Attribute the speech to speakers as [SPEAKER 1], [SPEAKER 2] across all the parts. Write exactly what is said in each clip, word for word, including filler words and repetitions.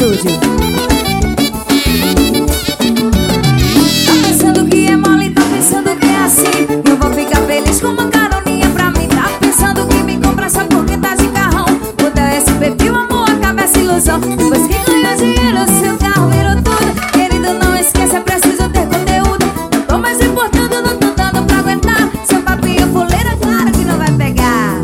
[SPEAKER 1] estúdio.
[SPEAKER 2] Tá pensando que é mole, tá pensando que é assim. Eu vou ficar feliz com uma caroninha pra mim. Tá pensando que me compra só porque tá de carrão. O teu S P P, o amor, acaba essa ilusão. Depois que ganhou dinheiro, seu carro virou tudo. Querido, não esqueça, é preciso ter conteúdo. Não tô mais importando, não tô dando pra aguentar. Seu papinho fuleira, claro que não vai pegar.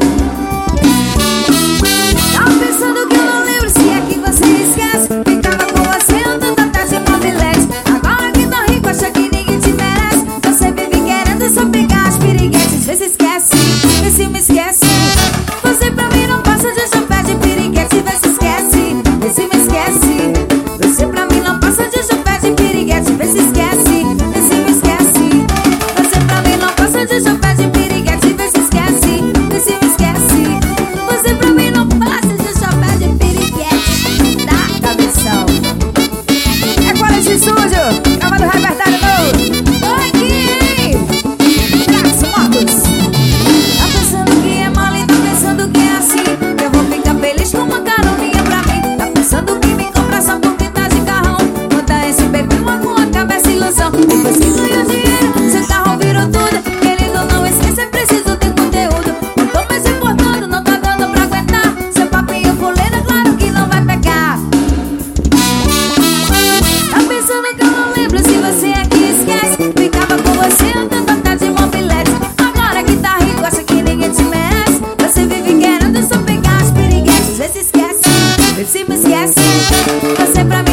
[SPEAKER 2] Tá pensando que eu não lembro, se é que você esquece. Ficava com você andando atrás de mobilete. Agora que tô rico, acha que ninguém te merece. Você vive querendo só pegar as piriguetes. Vê se esquece, vê se me esquece. Você pra mim não passa de chapéu de piriguete. Vê se esquece, vê se me esquece. Você pra mim não passa de chapéu de piriguete. Vê se esquece, vê se me esquece. Você pra mim não passa de chapéu de piriguete. Vê se esquece, vê se me esquece. Você pra mim não passa de chapéu de piriguete. Dá cabeção.
[SPEAKER 1] É Quality Estúdio, cama do repertório novo.
[SPEAKER 2] Tô aqui, hein?
[SPEAKER 1] Traço Motos.
[SPEAKER 2] Tá pensando que é mole, tá pensando que é assim. Eu vou ficar feliz com uma caroninha pra mim. Tá pensando que me compra só porque tá de carrão. Bota esse bebê uma com a cabeça ilusão. Depois que ganhou dinheiro, seu carro virou tudo. Querido, não esqueça, é preciso ter conteúdo. Não tô mais importando, não tá dando pra aguentar. Seu papinho fuleira, claro que não vai pegar. Tá pensando que eu não lembro, se você aqui esquece. Ficava com você andando atrás de mobilete. Agora que tá rico, acha que ninguém te merece. Você vive querendo só pegar as piriguetes. Vê se esquece, vê se me esquece. Você pra